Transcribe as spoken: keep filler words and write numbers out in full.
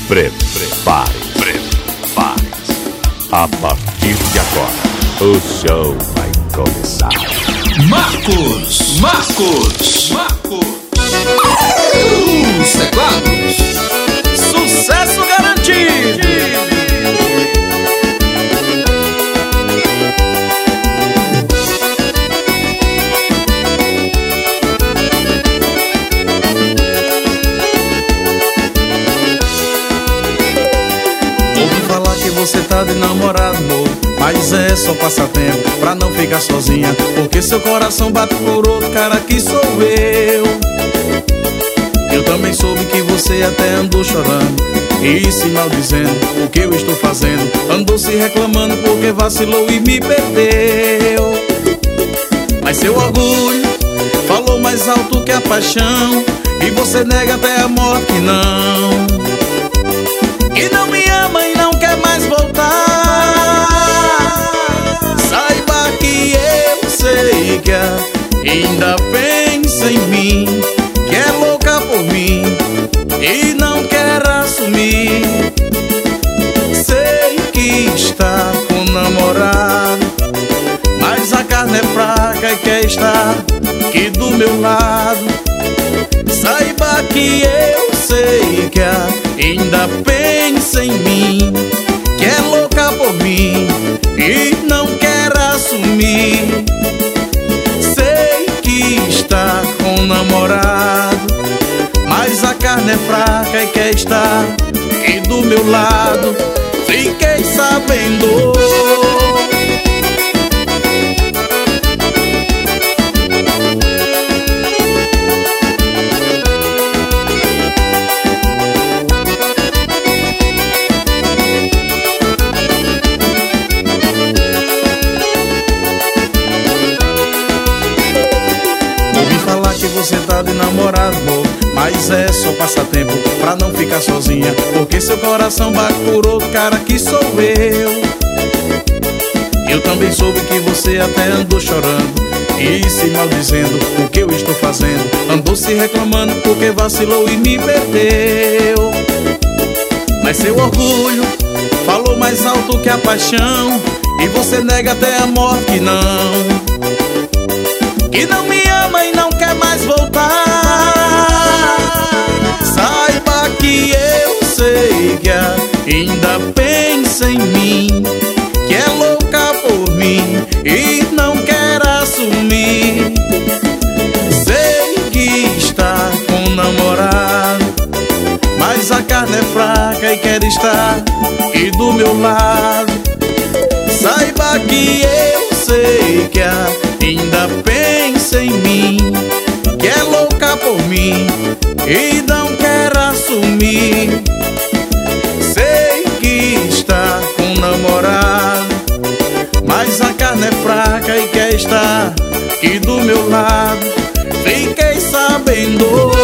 Prepare, prepare-se. A partir de agora, o show vai começar. Marcos, Marcos, Marcos. Os teclados. Sucesso garantido. Você tá de namorado novo, mas é só passatempo pra não ficar sozinha, porque seu coração bate por outro cara que sou eu. Eu também soube que você até andou chorando e se maldizendo o que eu estou fazendo. Andou se reclamando porque vacilou e me perdeu. Mas seu orgulho falou mais alto que a paixão, e você nega até a morte que não, que não me ama e não quer mais voltar. Saiba que eu sei que ainda pensa em mim, que é louca por mim e não quer assumir. Sei que está com namorado, mas a carne é fraca e quer estar aqui do meu lado. Saiba que eu sei que ainda pensa em mim, que é louca por mim e não quer assumir. Sei que está com namorado, mas a carne é fraca e quer estar aqui do meu lado. Fiquei sabendo. Você tá de namorado novo, mas é só passatempo pra não ficar sozinha, porque seu coração bate por outro cara que sou eu. Eu também soube que você até andou chorando e se maldizendo o que eu estou fazendo. Andou se reclamando porque vacilou e me perdeu. Mas seu orgulho falou mais alto que a paixão, e você nega até a morte que não, que não me ama e não quer mais voltar. Saiba que eu sei que ainda pensa em mim, que é louca por mim e não quer assumir. Sei que está com namorado, mas a carne é fraca e quer estar aqui do meu lado. Saiba que eu sei que ainda pensa em mim, que é louca por mim e não quer assumir. Sei que está com namorado, mas a carne é fraca e quer estar aqui do meu lado. Fiquei sabendo.